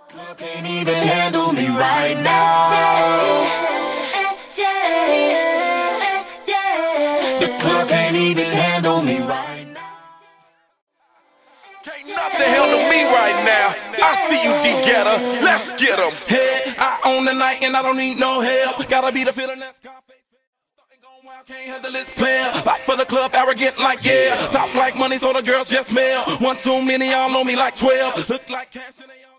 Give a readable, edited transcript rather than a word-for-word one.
Club can't even handle me right now. The club can't even handle me right now. Can't nothing handle me right now. I see you, D-Getter. Let's get 'em. Hey, I own the night and I don't need no help. Gotta be the feeling that's Scarface. Can't handle this player. Fight for the club, arrogant like yeah. Top like money, so the girls just mail. One too many, y'all know me like 12. Look like cash in